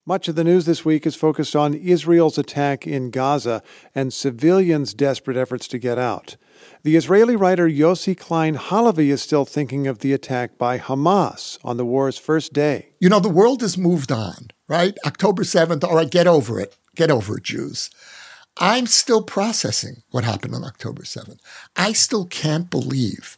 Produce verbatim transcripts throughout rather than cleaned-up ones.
Much of the news this week is focused on Israel's attack in Gaza and civilians' desperate efforts to get out. The Israeli writer Yossi Klein Halevi is still thinking of the attack by Hamas on the war's first day. You know, the world has moved on, right? October seventh, all right, get over it. Get over it, Jews. I'm still processing what happened on October seventh. I still can't believe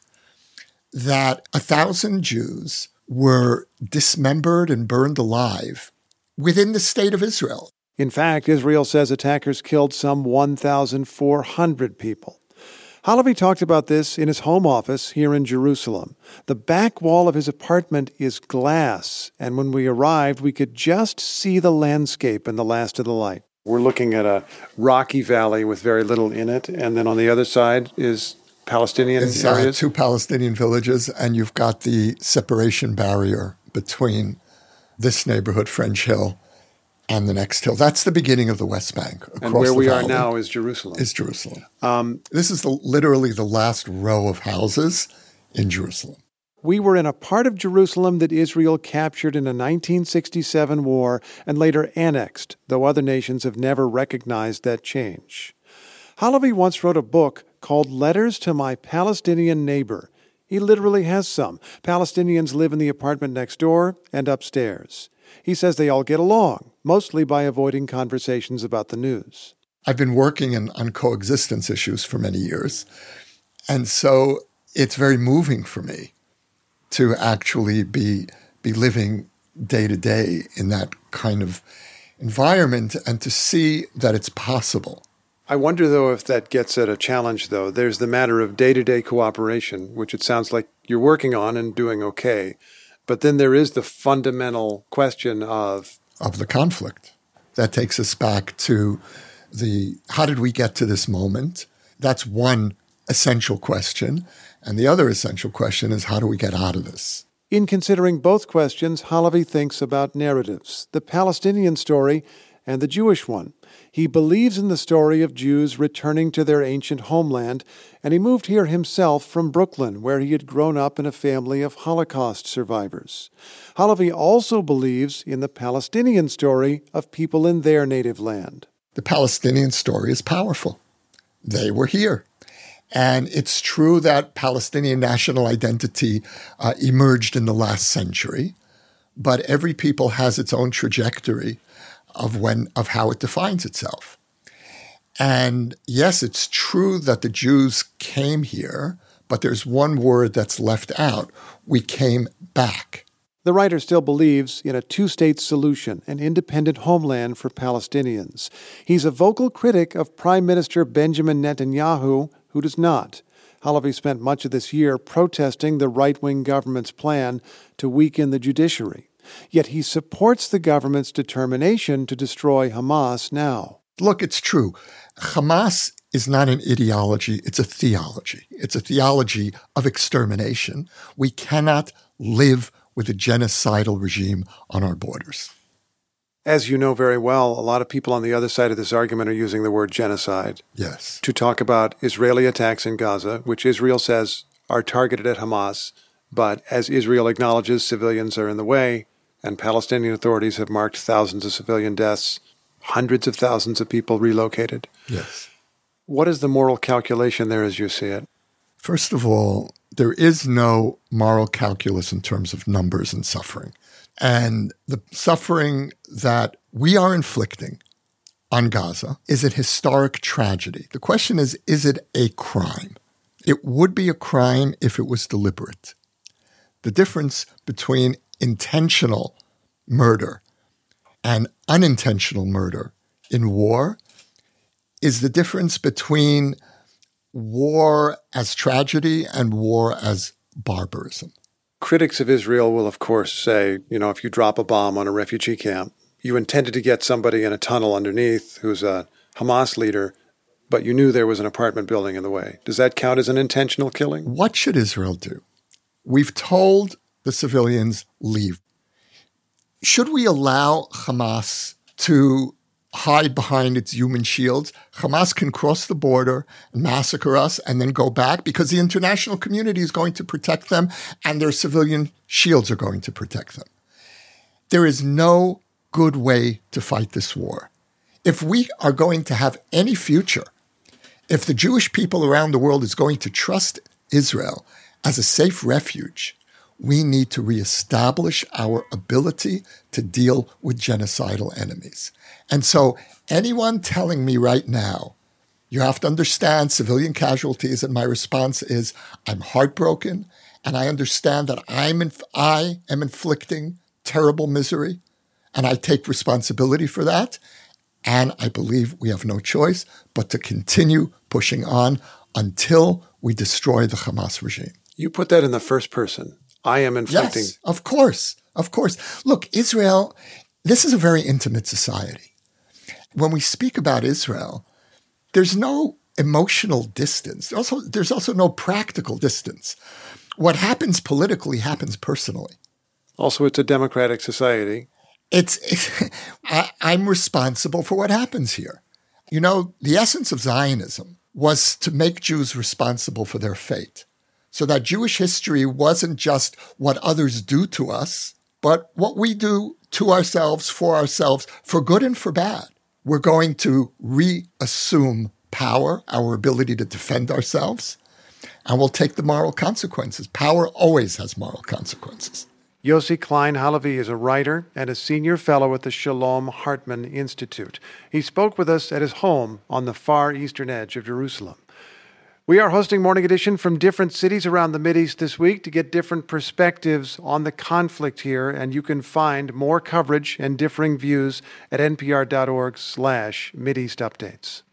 that a thousand Jews were dismembered and burned alive within the state of Israel. In fact, Israel says attackers killed some one thousand four hundred people. Halevi talked about this in his home office here in Jerusalem. The back wall of his apartment is glass, and when we arrived, we could just see the landscape in the last of the light. We're looking at a rocky valley with very little in it, and then on the other side is Palestinian it's, areas? Uh, two Palestinian villages, and you've got the separation barrier between this neighborhood, French Hill, and the next hill. That's the beginning of the West Bank. And where we are now is Jerusalem. Is Jerusalem. Um, this is the, literally the last row of houses in Jerusalem. We were in a part of Jerusalem that Israel captured in a nineteen sixty-seven war and later annexed, though other nations have never recognized that change. Halevi once wrote a book called Letters to My Palestinian Neighbor. He literally has some. Palestinians live in the apartment next door and upstairs. He says they all get along, mostly by avoiding conversations about the news. I've been working in, on coexistence issues for many years, and so it's very moving for me to actually be be living day to day in that kind of environment and to see that it's possible. I wonder, though, if that gets at a challenge, though. There's the matter of day-to-day cooperation, which it sounds like you're working on and doing okay. But then there is the fundamental question of... Of the conflict. That takes us back to the, how did we get to this moment? That's one essential question. And the other essential question is, how do we get out of this? In considering both questions, Halevi thinks about narratives, the Palestinian story and the Jewish one. He believes in the story of Jews returning to their ancient homeland, and he moved here himself from Brooklyn, where he had grown up in a family of Holocaust survivors. Halevi also believes in the Palestinian story of people in their native land. The Palestinian story is powerful. They were here. And it's true that Palestinian national identity uh, emerged in the last century, but every people has its own trajectory of when of how it defines itself. And yes, it's true that the Jews came here, but there's one word that's left out. We came back. The writer still believes in a two-state solution, an independent homeland for Palestinians. He's a vocal critic of Prime Minister Benjamin Netanyahu, who does not. Halevi spent much of this year protesting the right-wing government's plan to weaken the judiciary. Yet he supports the government's determination to destroy Hamas now. Look, it's true. Hamas is not an ideology, it's a theology. It's a theology of extermination. We cannot live with a genocidal regime on our borders. As you know very well, a lot of people on the other side of this argument are using the word genocide. Yes. To talk about Israeli attacks in Gaza, which Israel says are targeted at Hamas, but as Israel acknowledges, civilians are in the way, and Palestinian authorities have marked thousands of civilian deaths, hundreds of thousands of people relocated. Yes. What is the moral calculation there as you see it? First of all, there is no moral calculus in terms of numbers and suffering. And the suffering that we are inflicting on Gaza is a historic tragedy. The question is, is it a crime? It would be a crime if it was deliberate. The difference between intentional murder and unintentional murder in war is the difference between war as tragedy and war as barbarism. Critics of Israel will, of course, say, you know, if you drop a bomb on a refugee camp, you intended to get somebody in a tunnel underneath who's a Hamas leader, but you knew there was an apartment building in the way. Does that count as an intentional killing? What should Israel do? We've told the civilians, leave. Should we allow Hamas to hide behind its human shields? Hamas can cross the border, massacre us, and then go back because the international community is going to protect them and their civilian shields are going to protect them. There is no good way to fight this war. If we are going to have any future, if the Jewish people around the world is going to trust Israel as a safe refuge, we need to reestablish our ability to deal with genocidal enemies. And so anyone telling me right now, you have to understand civilian casualties, and my response is, I'm heartbroken, and I understand that I'm inf- I am inflicting terrible misery, and I take responsibility for that. And I believe we have no choice but to continue pushing on until we destroy the Hamas regime. You put that in the first person. I am inflicting. Yes, of course, of course. Look, Israel, this is a very intimate society. When we speak about Israel, there's no emotional distance. There's also, there's also no practical distance. What happens politically happens personally. Also, it's a democratic society. It's, it's I, I'm responsible for what happens here. You know, the essence of Zionism was to make Jews responsible for their fate. So that Jewish history wasn't just what others do to us, but what we do to ourselves, for ourselves, for good and for bad. We're going to reassume power, our ability to defend ourselves, and we'll take the moral consequences. Power always has moral consequences. Yossi Klein Halevi is a writer and a senior fellow at the Shalom Hartman Institute. He spoke with us at his home on the far eastern edge of Jerusalem. We are hosting Morning Edition from different cities around the Mideast this week to get different perspectives on the conflict here, and you can find more coverage and differing views at npr.org slash Mideast Updates.